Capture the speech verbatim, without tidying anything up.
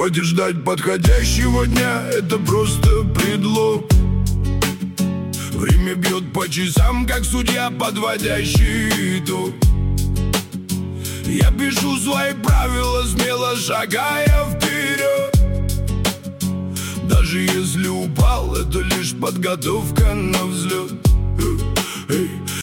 Хватит ждать подходящего дня, это просто предлог. Время бьет по часам, как судья, подводящий итог. Я пишу свои правила, смело шагая вперед. Даже если упал, это лишь подготовка на взлет.